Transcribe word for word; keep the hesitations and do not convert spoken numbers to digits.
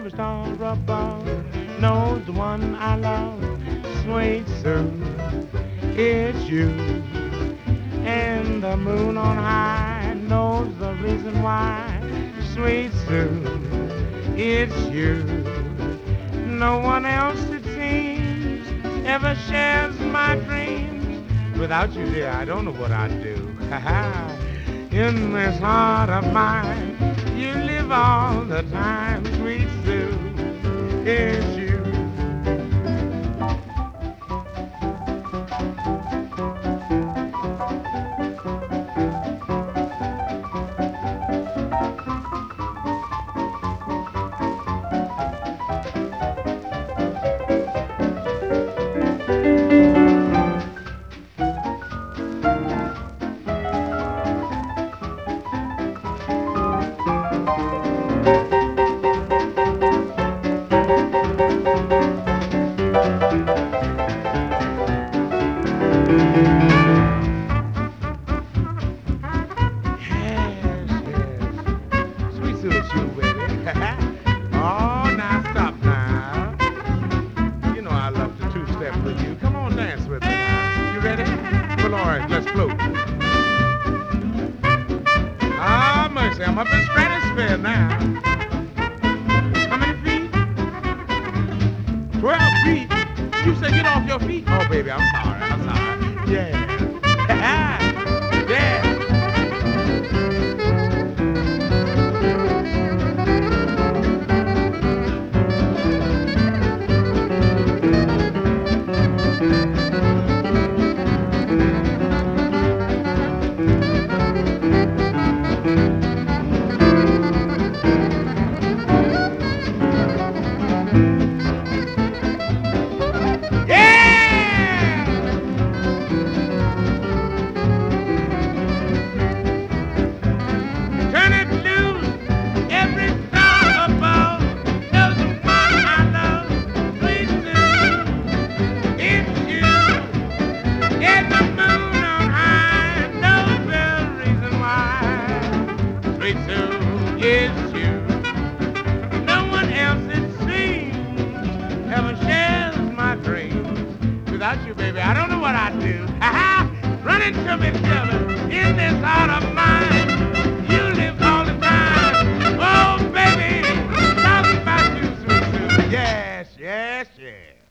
every star above knows the one I love. Sweet Sue, it's you. And the moon on high knows the reason why. Sweet Sue, it's you. No one else, it seems, ever shares my dreams. Without you, dear, I don't know what I'd do. In this heart of mine, you live all the time. Sweet Sue, it's you. Oh, now stop now. You know I love to two-step with you. Come on, dance with me now. You ready? Well, all right, let's float. Ah, mercy, I'm up in stratosphere now. How many feet? Twelve feet? You said get off your feet? Oh, baby, I'm sorry, I'm sorry. Yeah. Yeah. Sweet Sue, it's you. No one else, it seems, ever shares my dreams. Without you, baby, I don't know what I'd do. Ha ha! Run into me, together in this heart of mine. You live all the time. Oh, baby, talking about you, Sweet Sue. Yes, yes, yes.